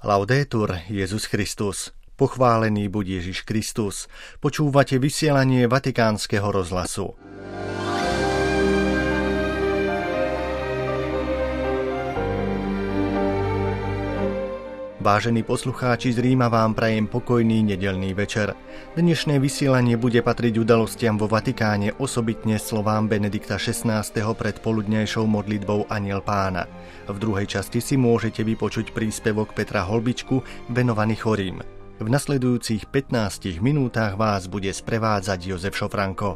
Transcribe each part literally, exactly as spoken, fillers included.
Laudetur Jesus Christus. Pochválený buď Ježiš Kristus. Počúvate vysielanie Vatikánskeho rozhlasu. Vážení poslucháči, z Ríma vám prajem pokojný nedeľný večer. Dnešné vysielanie bude patriť udalostiam vo Vatikáne, osobitne slovám Benedikta šestnásteho pred poludňajšou modlitbou Anjel Pána. V druhej časti si môžete vypočuť príspevok Petra Holbičku venovaný chorým. V nasledujúcich pätnástich minútach vás bude sprevádzať Jozef Šofranko.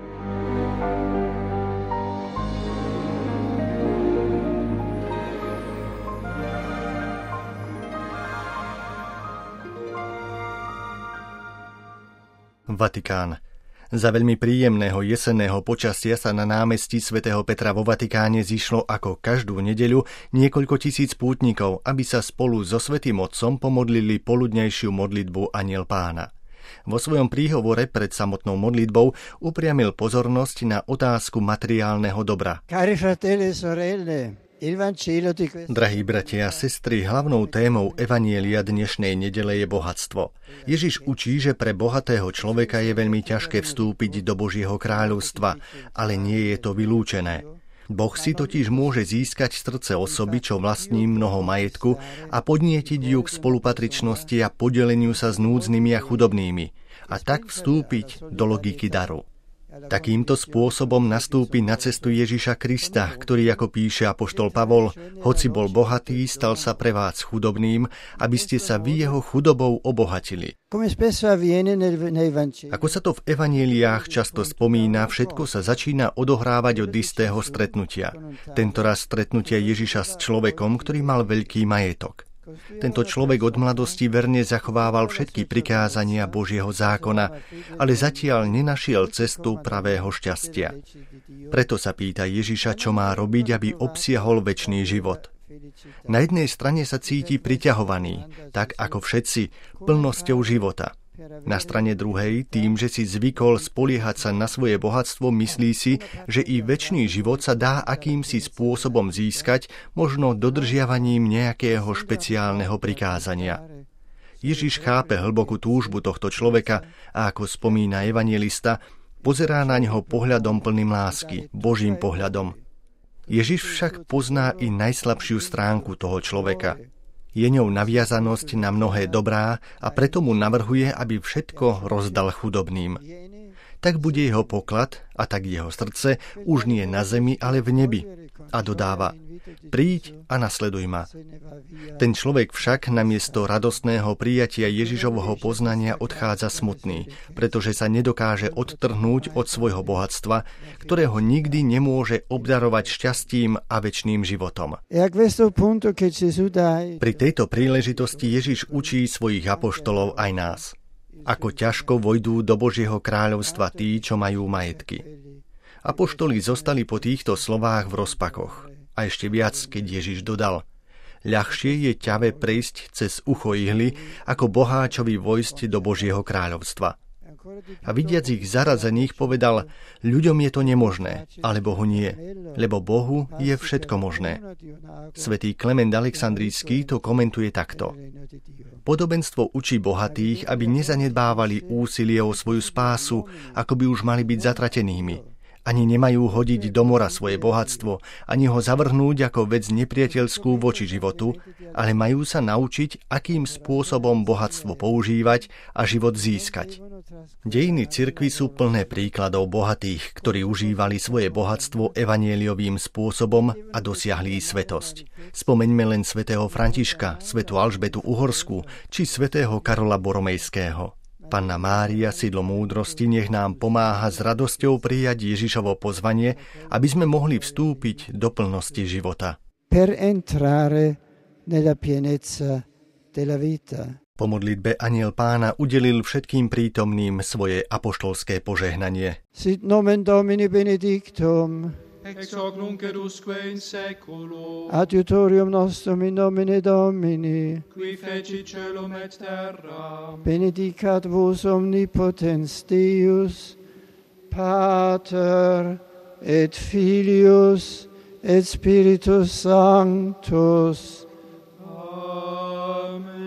Vatikán. Za veľmi príjemného jesenného počasia sa na námestí svätého Petra vo Vatikáne zišlo ako každú nedeľu niekoľko tisíc pútnikov, aby sa spolu so Svätým Otcom pomodlili poludňajšiu modlitbu Anjel Pána. Vo svojom príhovore pred samotnou modlitbou upriamil pozornosť na otázku materiálneho dobra. Cari fratelli e sorelle, Drahí bratia a sestry, hlavnou témou evanjelia dnešnej nedele je bohatstvo. Ježiš učí, že pre bohatého človeka je veľmi ťažké vstúpiť do Božieho kráľovstva, ale nie je to vylúčené. Boh si totiž môže získať srdce osoby, čo vlastní mnoho majetku, a podnietiť ju k spolupatričnosti a podeleniu sa s núdznymi a chudobnými, a tak vstúpiť do logiky daru. Takýmto spôsobom nastúpi na cestu Ježiša Krista, ktorý, ako píše apoštol Pavol, hoci bol bohatý, stal sa pre vás chudobným, aby ste sa vy jeho chudobou obohatili. Ako sa to v evanjeliách často spomína, všetko sa začína odohrávať od istého stretnutia. Tentoraz stretnutia Ježiša s človekom, ktorý mal veľký majetok. Tento človek od mladosti verne zachovával všetky prikázania Božieho zákona, ale zatiaľ nenašiel cestu pravého šťastia. Preto sa pýta Ježiša, čo má robiť, aby obsiahol večný život. Na jednej strane sa cíti priťahovaný, tak ako všetci, plnosťou života. Na strane druhej, tým, že si zvykol spoliehať sa na svoje bohatstvo, myslí si, že i večný život sa dá akýmsi spôsobom získať, možno dodržiavaním nejakého špeciálneho prikázania. Ježiš chápe hlbokú túžbu tohto človeka a ako spomína evanjelista, pozerá na ňoho pohľadom plným lásky, Božím pohľadom. Ježiš však pozná i najslabšiu stránku toho človeka. Je ňou naviazanosť na mnohé dobrá a preto mu navrhuje, aby všetko rozdal chudobným. Tak bude jeho poklad a tak jeho srdce už nie na zemi, ale v nebi. A dodáva: príď a nasleduj ma. Ten človek však namiesto radostného prijatia Ježišovho poznania odchádza smutný, pretože sa nedokáže odtrhnúť od svojho bohatstva, ktorého nikdy nemôže obdarovať šťastím a večným životom. Pri tejto príležitosti Ježiš učí svojich apoštolov aj nás. Ako ťažko vojdú do Božieho kráľovstva tí, čo majú majetky. Apoštoli zostali po týchto slovách v rozpakoch. A ešte viac, keď Ježiš dodal: ľahšie je ťave prejsť cez ucho ihly, ako boháčovi vojsť do Božieho kráľovstva. A vidiac ich zarazených povedal: ľuďom je to nemožné, ale Bohu nie, lebo Bohu je všetko možné. Svätý Klement Alexandrijský to komentuje takto: podobenstvo učí bohatých, aby nezanedbávali úsilie o svoju spásu, ako by už mali byť zatratenými. Ani nemajú hodiť do mora svoje bohatstvo, ani ho zavrhnúť ako vec nepriateľskú voči životu, ale majú sa naučiť, akým spôsobom bohatstvo používať a život získať. Dejiny cirkvi sú plné príkladov bohatých, ktorí užívali svoje bohatstvo evanjeliovým spôsobom a dosiahli svetosť. Spomeňme len svätého Františka, svätú Alžbetu Uhorskú či svätého Karola Boromejského. Panna Mária, sídlo múdrosti, nech nám pomáha s radosťou prijať Ježišovo pozvanie, aby sme mohli vstúpiť do plnosti života. Per entrare nella pienezza della vita. Po modlitbe Anjel Pána udelil všetkým prítomným svoje apoštolské požehnanie. Sit nomen Domini benedictum. Ex hoc nunc et usque in seculum. Adiutorium nostrum in nomine Domini, Qui feci celum et terra. benedicat vos omnipotens Deus, Pater et Filius et Spiritus Sanctus. Amen.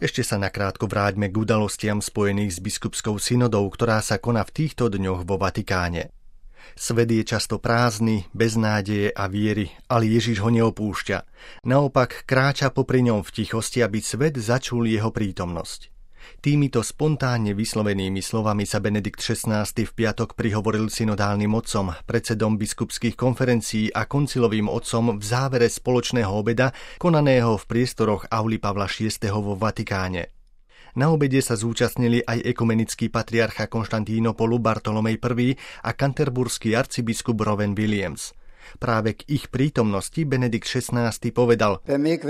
Ešte sa nakrátko vráťme k udalostiam spojených s biskupskou synodou, ktorá sa koná v týchto dňoch vo Vatikáne. Svet je často prázdny, bez nádeje a viery, ale Ježiš ho neopúšťa. Naopak kráča popri ňom v tichosti, aby svet začul jeho prítomnosť. Týmito spontánne vyslovenými slovami sa Benedikt šestnásty v piatok prihovoril synodálnym otcom, predsedom biskupských konferencií a koncilovým otcom v závere spoločného obeda, konaného v priestoroch auly Pavla šiesteho vo Vatikáne. Na obede sa zúčastnili aj ekumenický patriarcha Konštantínopolu Bartolomej I a kanterburský arcibiskup Rowan Williams. Práve k ich prítomnosti Benedikt šestnásty povedal: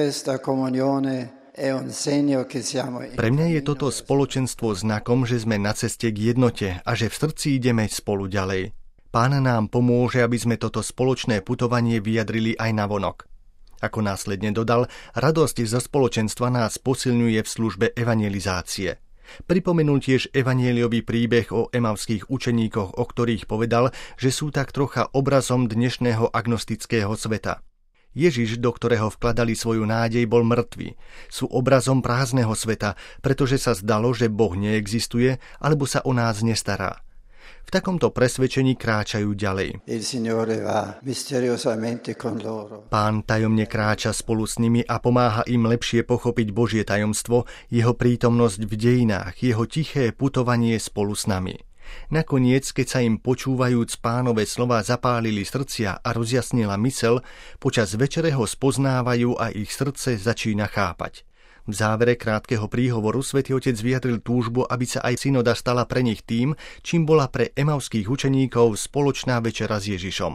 Pre mňa je toto spoločenstvo znakom, že sme na ceste k jednote a že v srdci ideme spolu ďalej. Pán nám pomôže, aby sme toto spoločné putovanie vyjadrili aj navonok. Ako následne dodal, radosť zo spoločenstva nás posilňuje v službe evangelizácie. Pripomenul tiež evanjeliový príbeh o emavských učeníkoch, o ktorých povedal, že sú tak trocha obrazom dnešného agnostického sveta. Ježiš, do ktorého vkladali svoju nádej, bol mŕtvy. Sú obrazom prázdneho sveta, pretože sa zdalo, že Boh neexistuje, alebo sa o nás nestará. V takomto presvedčení kráčajú ďalej. Pán tajomne kráča spolu s nimi a pomáha im lepšie pochopiť Božie tajomstvo, jeho prítomnosť v dejinách, jeho tiché putovanie spolu s nami. Nakoniec, keď sa im počúvajúc Pánove slova zapálili srdcia a rozjasnila mysel, počas večere ho spoznávajú a ich srdce začína chápať. V závere krátkeho príhovoru Svätý Otec vyjadril túžbu, aby sa aj synoda stala pre nich tým, čím bola pre emavských učeníkov spoločná večera s Ježišom.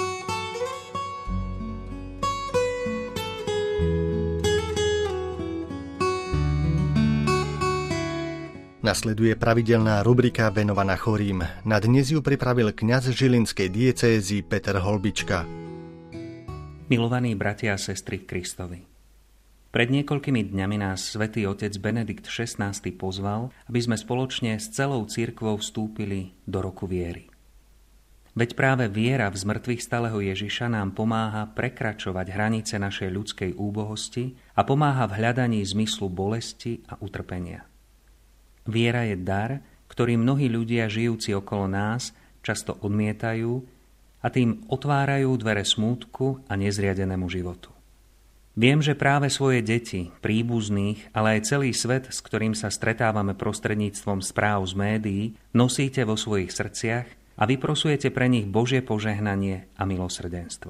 Nasleduje pravidelná rubrika venovaná chorým. Na dnes ju pripravil kňaz žilinskej diecézy Peter Holbička. Milovaní bratia a sestry v Kristovi, pred niekoľkými dňami nás Svätý Otec Benedikt šestnásty pozval, aby sme spoločne s celou cirkvou vstúpili do roku viery. Veď práve viera v zmrtvých stáleho Ježiša nám pomáha prekračovať hranice našej ľudskej úbohosti a pomáha v hľadaní zmyslu bolesti a utrpenia. Viera je dar, ktorý mnohí ľudia žijúci okolo nás často odmietajú a tým otvárajú dvere smútku a nezriadenému životu. Viem, že práve svoje deti, príbuzných, ale aj celý svet, s ktorým sa stretávame prostredníctvom správ z médií, nosíte vo svojich srdciach a vyprosujete pre nich Božie požehnanie a milosrdenstvo.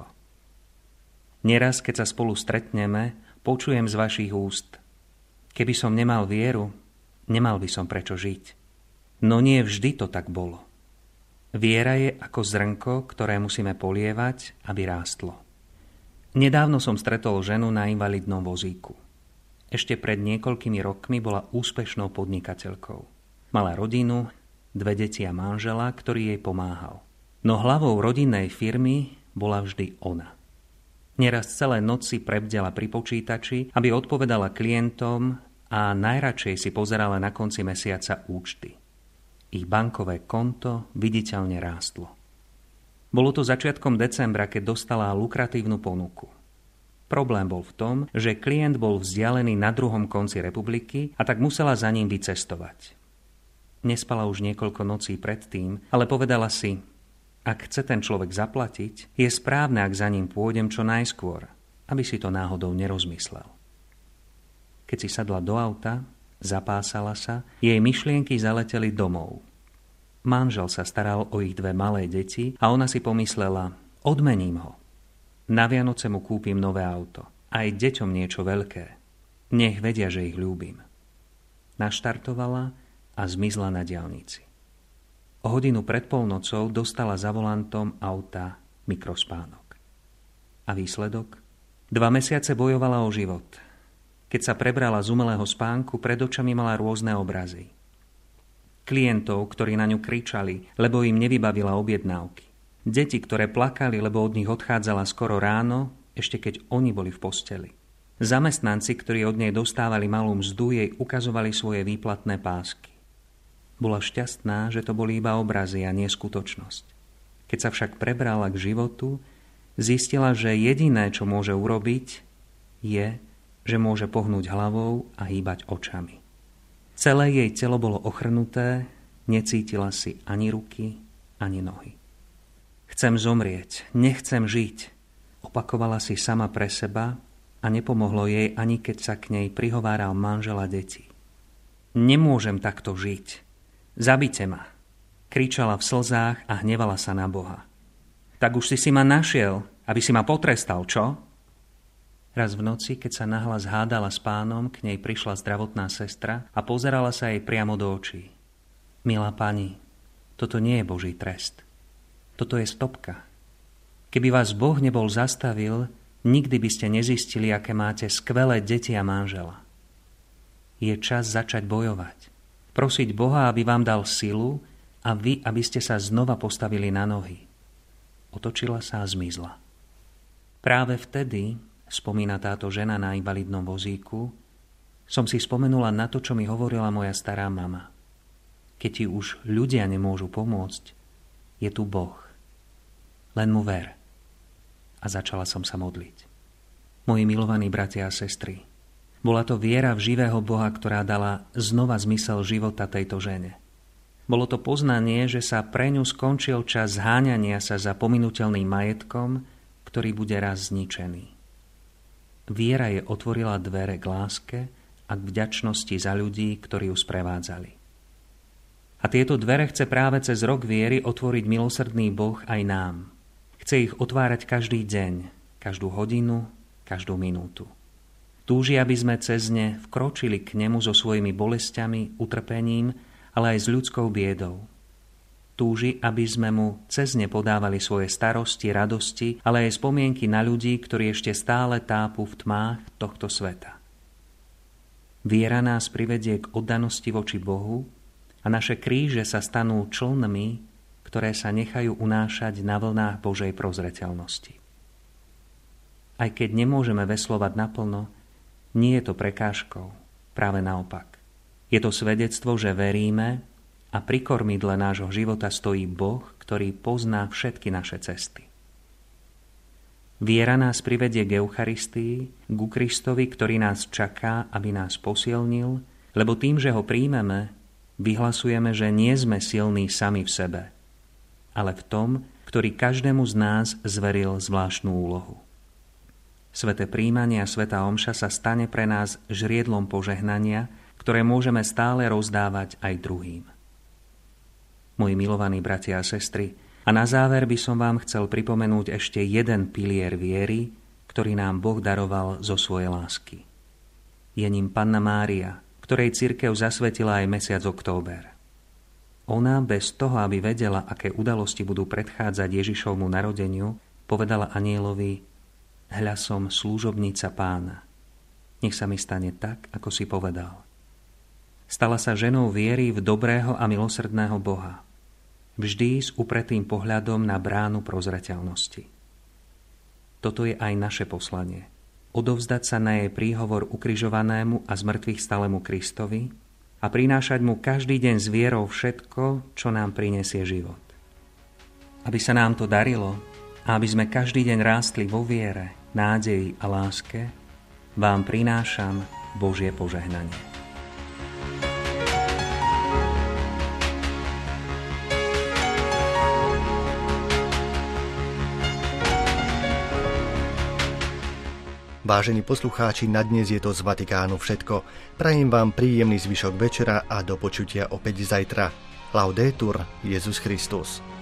Neraz, keď sa spolu stretneme, počujem z vašich úst: keby som nemal vieru, nemal by som prečo žiť. No nie vždy to tak bolo. Viera je ako zrnko, ktoré musíme polievať, aby rástlo. Nedávno som stretol ženu na invalidnom vozíku. Ešte pred niekoľkými rokmi bola úspešnou podnikateľkou. Mala rodinu, dve deti a manžela, ktorý jej pomáhal. No hlavou rodinnej firmy bola vždy ona. Neraz celé noci prebdela pri počítači, aby odpovedala klientom a najradšej si pozerala na konci mesiaca účty. Ich bankové konto viditeľne rástlo. Bolo to začiatkom decembra, keď dostala lukratívnu ponuku. Problém bol v tom, že klient bol vzdialený na druhom konci republiky a tak musela za ním vycestovať. Nespala už niekoľko nocí predtým, ale povedala si: ak chce ten človek zaplatiť, je správne, ak za ním pôjdem čo najskôr, aby si to náhodou nerozmyslel. Keď si sadla do auta, zapásala sa, jej myšlienky zaleteli domov. Manžel sa staral o ich dve malé deti a ona si pomyslela: odmením ho. Na Vianoce mu kúpim nové auto. Aj deťom niečo veľké. Nech vedia, že ich ľúbim. Naštartovala a zmizla na diaľnici. O hodinu pred polnocou dostala za volantom auta mikrospánok. A výsledok? Dva mesiace bojovala o život. Keď sa prebrala z umelého spánku, pred očami mala rôzne obrazy. Klientov, ktorí na ňu kričali, lebo im nevybavila objednávky. Deti, ktoré plakali, lebo od nich odchádzala skoro ráno, ešte keď oni boli v posteli. Zamestnanci, ktorí od nej dostávali malú mzdu, jej ukazovali svoje výplatné pásky. Bola šťastná, že to boli iba obrazy a nie skutočnosť. Keď sa však prebrala k životu, zistila, že jediné, čo môže urobiť, je, že môže pohnúť hlavou a hýbať očami. Celé jej telo bolo ochrnuté, necítila si ani ruky, ani nohy. Chcem zomrieť, nechcem žiť, opakovala si sama pre seba a nepomohlo jej, ani keď sa k nej prihováral manžel a deti. Nemôžem takto žiť. Zabite ma, kričala v slzách a hnevala sa na Boha. Tak už si si ma našiel, aby si ma potrestal, čo? Raz v noci, keď sa nahlas hádala s pánom, k nej prišla zdravotná sestra a pozerala sa jej priamo do očí. Milá pani, toto nie je Boží trest. Toto je stopka. Keby vás Boh nebol zastavil, nikdy by ste nezistili, aké máte skvelé deti a manžela. Je čas začať bojovať. Prosiť Boha, aby vám dal silu a vy, aby ste sa znova postavili na nohy. Otočila sa a zmizla. Práve vtedy, spomína táto žena na invalidnom vozíku, som si spomenula na to, čo mi hovorila moja stará mama. Keď ti už ľudia nemôžu pomôcť, je tu Boh. Len mu ver. A začala som sa modliť. Moji milovaní bratia a sestry, bola to viera v živého Boha, ktorá dala znova zmysel života tejto žene. Bolo to poznanie, že sa pre ňu skončil čas zháňania sa za pominuteľným majetkom, ktorý bude raz zničený. Viera jej otvorila dvere k láske a k vďačnosti za ľudí, ktorí ju sprevádzali. A tieto dvere chce práve cez rok viery otvoriť milosrdný Boh aj nám. Chce ich otvárať každý deň, každú hodinu, každú minútu. Túži, aby sme cez ne vkročili k nemu so svojimi bolestiami, utrpením, ale aj s ľudskou biedou. Túži, aby sme mu cez ne podávali svoje starosti, radosti, ale aj spomienky na ľudí, ktorí ešte stále tápu v tmách tohto sveta. Viera nás privedie k oddanosti voči Bohu a naše kríže sa stanú člnmi, ktoré sa nechajú unášať na vlnách Božej prozreteľnosti. Aj keď nemôžeme veslovať naplno, nie je to prekážkou, práve naopak. Je to svedectvo, že veríme a pri kormidle nášho života stojí Boh, ktorý pozná všetky naše cesty. Viera nás privedie k Eucharistii, ku Kristovi, ktorý nás čaká, aby nás posilnil, lebo tým, že ho príjmeme, vyhlasujeme, že nie sme silní sami v sebe, ale v tom, ktorý každému z nás zveril zvláštnu úlohu. Sveté príjmanie a svätá omša sa stane pre nás žriedlom požehnania, ktoré môžeme stále rozdávať aj druhým. Moji milovaní bratia a sestry, a na záver by som vám chcel pripomenúť ešte jeden pilier viery, ktorý nám Boh daroval zo svojej lásky. Je ním Panna Mária, ktorej cirkev zasvetila aj mesiac október. Ona, bez toho, aby vedela, aké udalosti budú predchádzať Ježišovmu narodeniu, povedala anjelovi: Hľa, som služobnica Pána. Nech sa mi stane tak, ako si povedal. Stala sa ženou viery v dobrého a milosrdného Boha. Vždy s upretým pohľadom na bránu prozreteľnosti. Toto je aj naše poslanie. Odovzdať sa na jej príhovor ukrižovanému a zmrtvých stalému Kristovi a prinášať mu každý deň s vierou všetko, čo nám prinesie život. Aby sa nám to darilo a aby sme každý deň rástli vo viere, nádeji a láske, vám prinášam Božie požehnanie. Vážení poslucháči, na dnes je to z Vatikánu všetko. Prajem vám príjemný zvyšok večera a do počutia opäť zajtra. Laudetur Jesus Christus.